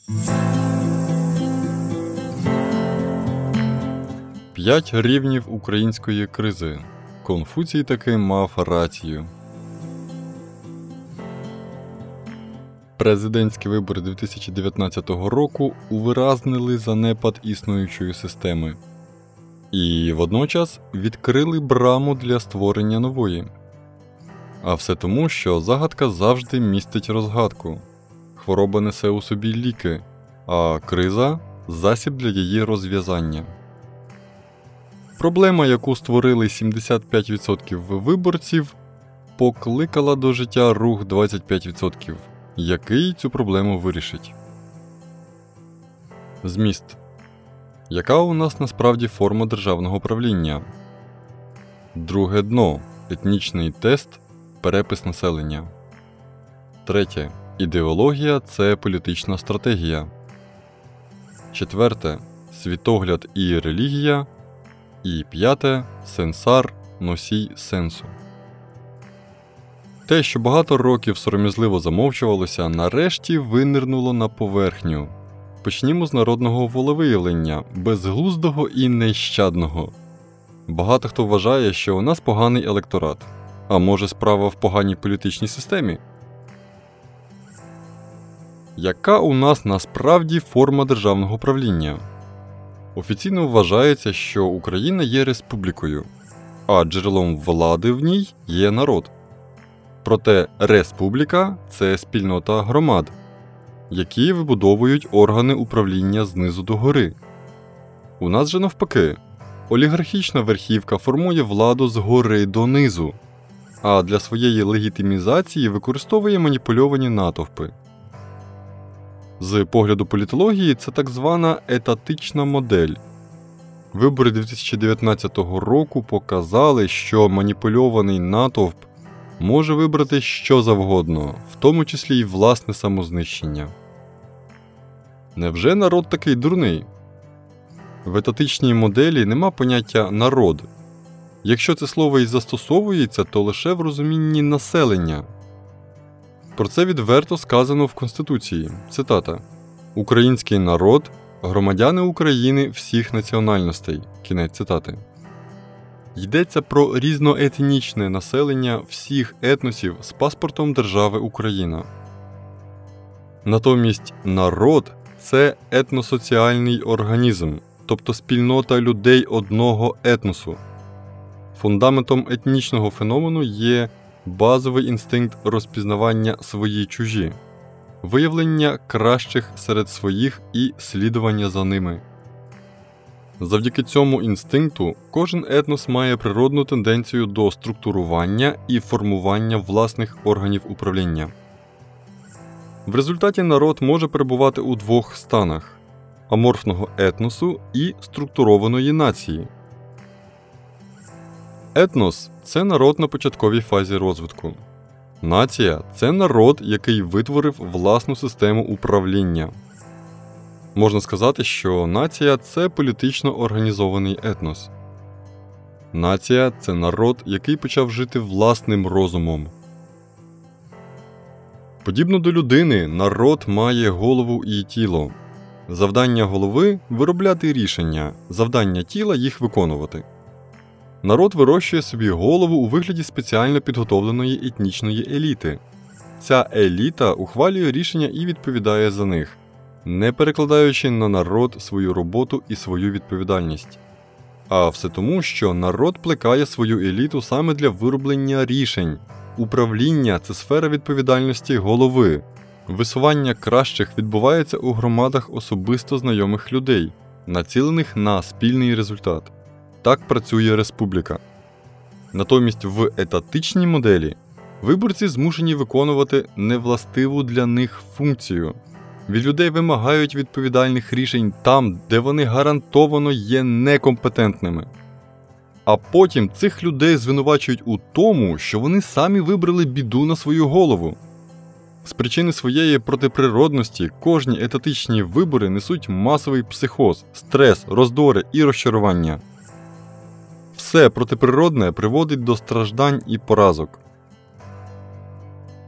П'ять рівнів української кризи. Конфуцій таки мав рацію. Президентські вибори 2019 року увиразнили занепад існуючої системи. І водночас відкрили браму для створення нової. А все тому, що загадка завжди містить розгадку. Хвороба несе у собі ліки, а криза – засіб для її розв'язання. Проблема, яку створили 75% виборців, покликала до життя рух 25%, який цю проблему вирішить. Зміст. Яка у нас насправді форма державного правління? Друге дно – етнічний тест, перепис населення. Третє – ідеологія – це політична стратегія. Четверте – світогляд і релігія. І п'яте – сенсар, носій сенсу. Те, що багато років сором'язливо замовчувалося, нарешті винирнуло на поверхню. Почнімо з народного волевиявлення, безглуздого і нещадного. Багато хто вважає, що у нас поганий електорат. А може справа в поганій політичній системі? Яка у нас насправді форма державного правління? Офіційно вважається, що Україна є республікою, а джерелом влади в ній є народ. Проте республіка – це спільнота громад, які вибудовують органи управління знизу до гори. У нас же навпаки, олігархічна верхівка формує владу згори донизу, а для своєї легітимізації використовує маніпульовані натовпи. З погляду політології це так звана етатична модель. Вибори 2019 року показали, що маніпульований натовп може вибрати що завгодно, в тому числі й власне самознищення. Невже народ такий дурний? В етатичній моделі нема поняття «народ». Якщо це слово і застосовується, то лише в розумінні населення. Про це відверто сказано в Конституції. Цитата. «Український народ – громадяни України всіх національностей». Кінець цитати. Йдеться про різноетнічне населення всіх етносів з паспортом держави Україна. Натомість народ – це етносоціальний організм, тобто спільнота людей одного етносу. Фундаментом етнічного феномену є базовий інстинкт розпізнавання свої-чужі, виявлення кращих серед своїх і слідування за ними. Завдяки цьому інстинкту кожен етнос має природну тенденцію до структурування і формування власних органів управління. В результаті народ може перебувати у двох станах – аморфного етносу і структурованої нації. Етнос – це народ на початковій фазі розвитку. Нація – це народ, який витворив власну систему управління. Можна сказати, що нація – це політично організований етнос. Нація – це народ, який почав жити власним розумом. Подібно до людини, народ має голову і тіло. Завдання голови – виробляти рішення, завдання тіла – їх виконувати. Народ вирощує собі голову у вигляді спеціально підготовленої етнічної еліти. Ця еліта ухвалює рішення і відповідає за них, не перекладаючи на народ свою роботу і свою відповідальність. А все тому, що народ плекає свою еліту саме для вироблення рішень. Управління – це сфера відповідальності голови. Висування кращих відбувається у громадах особисто знайомих людей, націлених на спільний результат. Так працює республіка. Натомість в етатичній моделі виборці змушені виконувати невластиву для них функцію. Від людей вимагають відповідальних рішень там, де вони гарантовано є некомпетентними. А потім цих людей звинувачують у тому, що вони самі вибрали біду на свою голову. З причини своєї протиприродності кожні етатичні вибори несуть масовий психоз, стрес, роздори і розчарування. Все протиприродне приводить до страждань і поразок.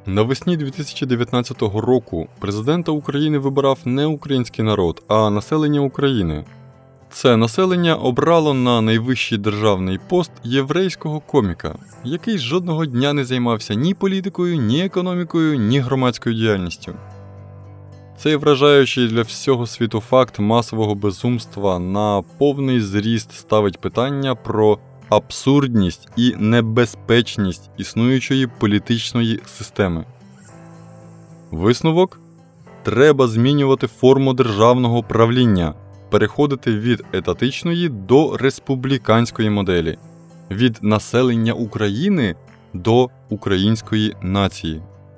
Навесні 2019 року президента України вибирав не український народ, а населення України. Це населення обрало на найвищий державний пост єврейського коміка, який жодного дня не займався ні політикою, ні економікою, ні громадською діяльністю. Цей вражаючий для всього світу факт масового безумства на повний зріст ставить питання про абсурдність і небезпечність існуючої політичної системи. Висновок? Треба змінювати форму державного правління, переходити від етатичної до республіканської моделі, від населення України до української нації.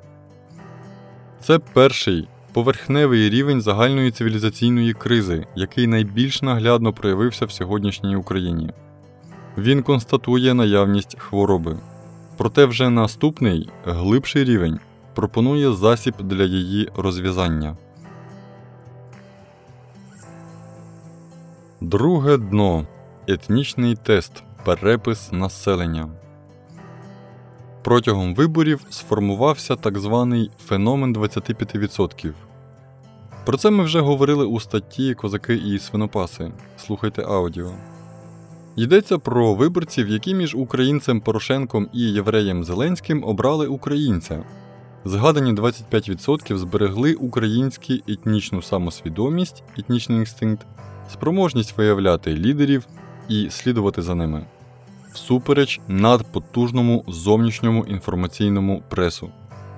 Це перший поверхневий рівень загальної цивілізаційної кризи, який найбільш наглядно проявився в сьогоднішній Україні. Він констатує наявність хвороби. Проте вже наступний, глибший рівень пропонує засіб для її розв'язання. Друге дно. Етнічний тест. Перепис населення. Протягом виборів сформувався так званий феномен 25%. Про це ми вже говорили у статті «Козаки і свинопаси». Слухайте аудіо. Йдеться про виборців, які між українцем Порошенком і євреєм Зеленським обрали українця. Згадані 25% зберегли українську етнічну самосвідомість, етнічний інстинкт, спроможність виявляти лідерів і слідувати за ними, всупереч надпотужному зовнішньому інформаційному пресу.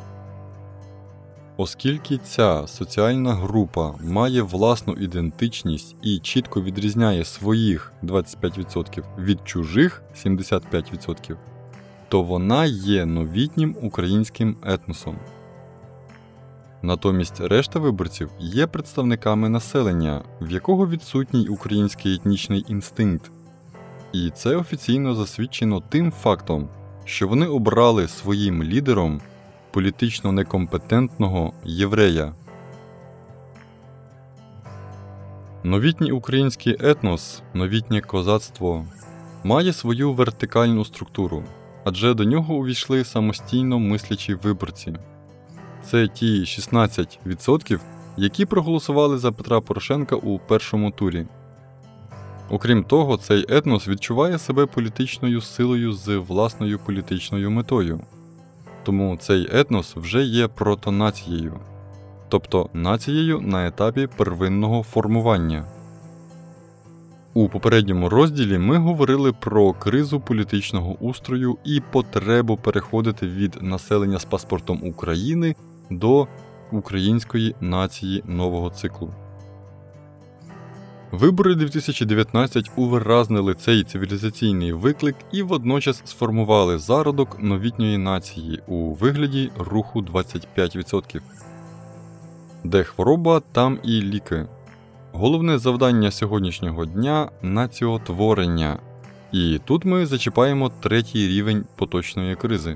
Оскільки ця соціальна група має власну ідентичність і чітко відрізняє своїх 25% від чужих 75%, то вона є новітнім українським етносом. Натомість решта виборців є представниками населення, в якого відсутній український етнічний інстинкт. І це офіційно засвідчено тим фактом, що вони обрали своїм лідером політично некомпетентного єврея. Новітній український етнос, новітнє козацтво, має свою вертикальну структуру, адже до нього увійшли самостійно мислячі виборці. Це ті 16%, які проголосували за Петра Порошенка у першому турі. Окрім того, цей етнос відчуває себе політичною силою з власною політичною метою. Тому цей етнос вже є протонацією, тобто нацією на етапі первинного формування. У попередньому розділі ми говорили про кризу політичного устрою і потребу переходити від населення з паспортом України до української нації нового циклу. Вибори 2019 увиразнили цей цивілізаційний виклик і водночас сформували зародок новітньої нації у вигляді руху 25%. Де хвороба, там і ліки. Головне завдання сьогоднішнього дня – націотворення. І тут ми зачіпаємо третій рівень поточної кризи.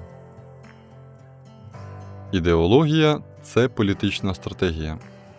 Ідеологія – це політична стратегія.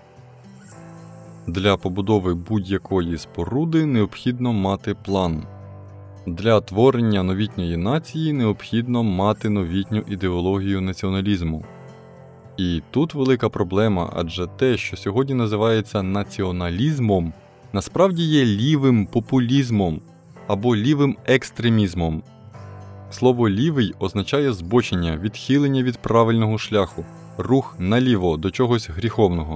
Для побудови будь-якої споруди необхідно мати план. Для творення новітньої нації необхідно мати новітню ідеологію націоналізму. І тут велика проблема, адже те, що сьогодні називається націоналізмом, насправді є лівим популізмом або лівим екстремізмом. Слово «лівий» означає збочення, відхилення від правильного шляху, рух наліво до чогось гріховного.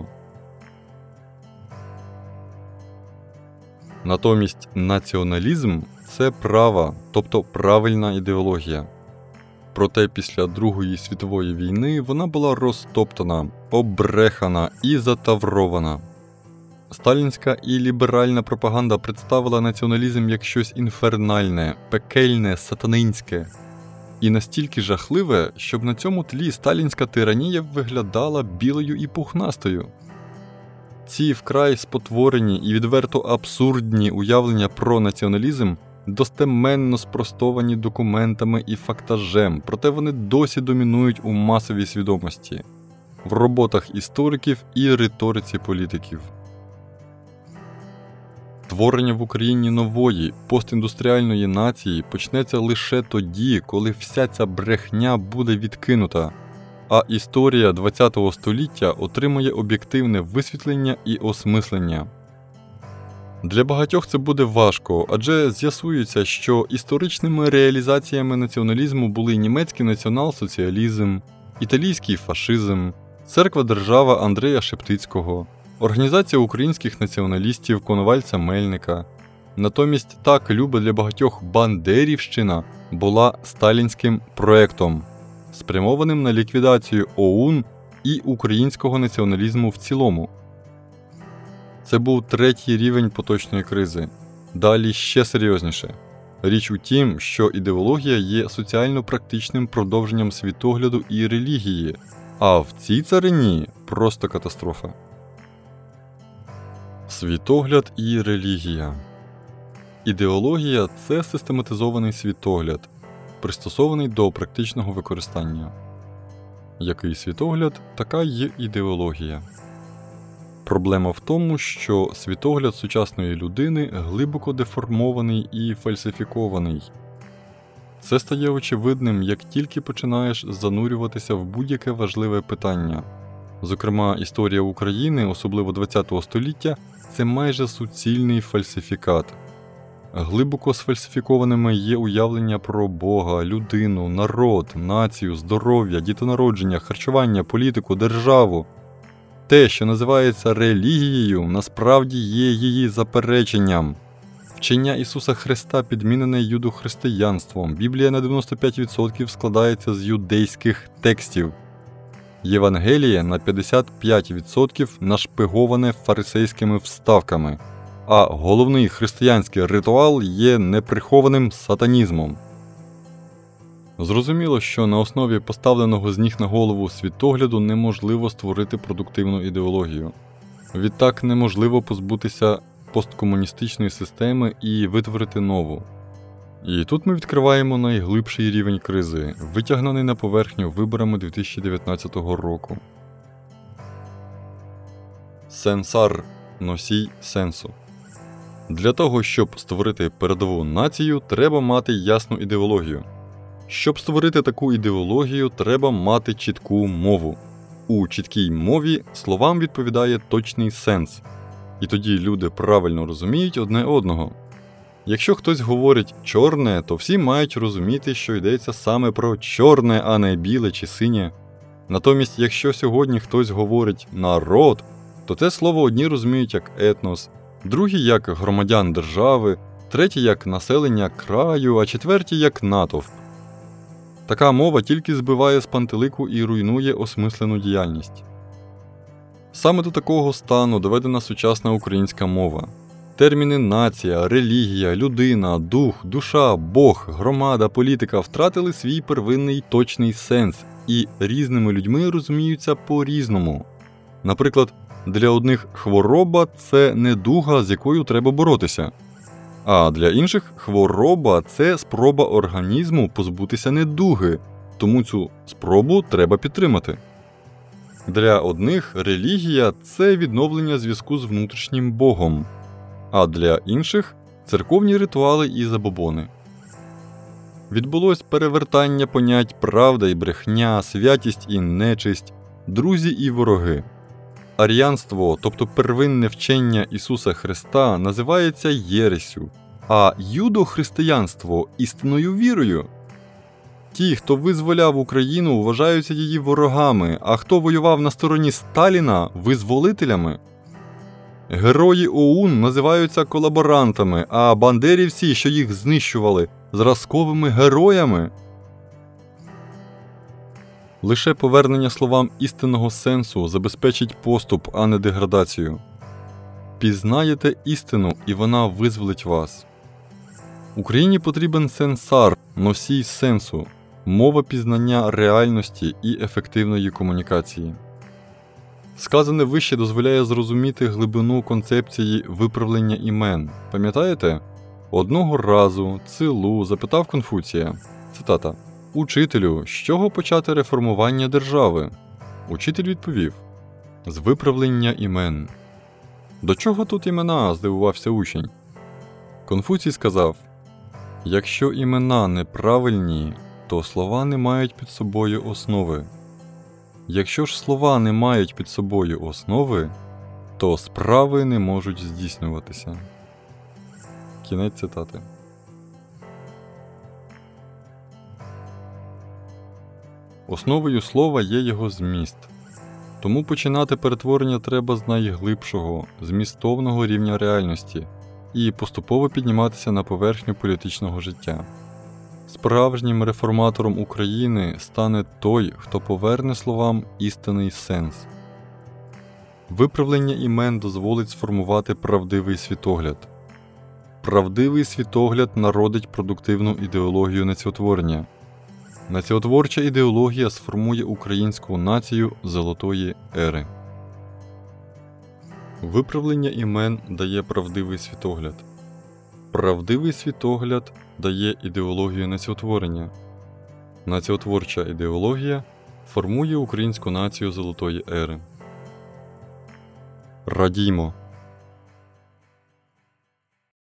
Натомість націоналізм – це права, тобто правильна ідеологія. Проте після Другої світової війни вона була розтоптана, обрехана і затаврована. Сталінська і ліберальна пропаганда представила націоналізм як щось інфернальне, пекельне, сатанинське. І настільки жахливе, щоб на цьому тлі сталінська тиранія виглядала білою і пухнастою. Ці вкрай спотворені і відверто абсурдні уявлення про націоналізм достеменно спростовані документами і фактажем, проте вони досі домінують у масовій свідомості, в роботах істориків і риториці політиків. Творення в Україні нової, постіндустріальної нації почнеться лише тоді, коли вся ця брехня буде відкинута, а історія ХХ століття отримує об'єктивне висвітлення і осмислення. Для багатьох це буде важко, адже з'ясується, що історичними реалізаціями націоналізму були німецький націонал-соціалізм, італійський фашизм, церква-держава Андрея Шептицького, організація українських націоналістів Коновальця Мельника. Натомість так люба для багатьох бандерівщина була сталінським проектом, спрямованим на ліквідацію ОУН і українського націоналізму в цілому. Це був третій рівень поточної кризи. Далі ще серйозніше. Річ у тім, що ідеологія є соціально-практичним продовженням світогляду і релігії, а в цій царині просто катастрофа. Світогляд і релігія. Ідеологія – це систематизований світогляд, пристосований до практичного використання. Який світогляд, така й ідеологія. Проблема в тому, що світогляд сучасної людини глибоко деформований і фальсифікований. Це стає очевидним, як тільки починаєш занурюватися в будь-яке важливе питання. Зокрема, історія України, особливо ХХ століття, це майже суцільний фальсифікат. Глибоко сфальсифікованими є уявлення про Бога, людину, народ, націю, здоров'я, дітонародження, харчування, політику, державу. Те, що називається релігією, насправді є її запереченням. Вчення Ісуса Христа підмінене юдохристиянством, Біблія на 95% складається з юдейських текстів. Євангеліє на 55% нашпиговане фарисейськими вставками, а головний християнський ритуал є неприхованим сатанізмом. Зрозуміло, що на основі поставленого з ніг на голову світогляду неможливо створити продуктивну ідеологію. Відтак неможливо позбутися посткомуністичної системи і витворити нову. І тут ми відкриваємо найглибший рівень кризи, витягнений на поверхню виборами 2019 року. Сенсар – носій сенсу. Для того, щоб створити передову націю, треба мати ясну ідеологію. Щоб створити таку ідеологію, треба мати чітку мову. У чіткій мові словам відповідає точний сенс. І тоді люди правильно розуміють одне одного. Якщо хтось говорить «чорне», то всі мають розуміти, що йдеться саме про чорне, а не біле чи синє. Натомість, якщо сьогодні хтось говорить «народ», то те слово одні розуміють як етнос, другі як громадян держави, треті як населення краю, а четверті як натовп. Така мова тільки збиває з пантелику і руйнує осмислену діяльність. Саме до такого стану доведена сучасна українська мова. Терміни нація, релігія, людина, дух, душа, Бог, громада, політика втратили свій первинний точний сенс і різними людьми розуміються по-різному. Наприклад, для одних хвороба – це недуга, з якою треба боротися. А для інших хвороба – це спроба організму позбутися недуги, тому цю спробу треба підтримати. Для одних релігія – це відновлення зв'язку з внутрішнім Богом, а для інших – церковні ритуали і забобони. Відбулось перевертання понять правда і брехня, святість і нечисть, друзі і вороги. Аріанство, тобто первинне вчення Ісуса Христа, називається єресю, а юдохристиянство – істинною вірою. Ті, хто визволяв Україну, вважаються її ворогами, а хто воював на стороні Сталіна – визволителями. Герої ОУН називаються колаборантами, а бандерівці, що їх знищували – зразковими героями. Лише повернення словам істинного сенсу забезпечить поступ, а не деградацію. Пізнаєте істину, і вона визволить вас. Україні потрібен сенсар, носій сенсу, мова пізнання реальності і ефективної комунікації. Сказане вище дозволяє зрозуміти глибину концепції виправлення імен. Пам'ятаєте? Одного разу Цилу запитав Конфуція, цитата, «Учителю, з чого почати реформування держави?» Учитель відповів, «З виправлення імен». «До чого тут імена?» – здивувався учень. Конфуцій сказав, «Якщо імена неправильні, то слова не мають під собою основи. Якщо ж слова не мають під собою основи, то справи не можуть здійснюватися. Кінець цитати. Основою слова є його зміст. Тому починати перетворення треба з найглибшого, змістовного рівня реальності і поступово підніматися на поверхню політичного життя. Справжнім реформатором України стане той, хто поверне словам істинний сенс. Виправлення імен дозволить сформувати правдивий світогляд. Правдивий світогляд народить продуктивну ідеологію націотворення. Націотворча ідеологія сформує українську націю золотої ери. Виправлення імен дає правдивий світогляд. Правдивий світогляд дає ідеологію націотворення. Націотворча ідеологія формує українську націю золотої ери. Радіймо!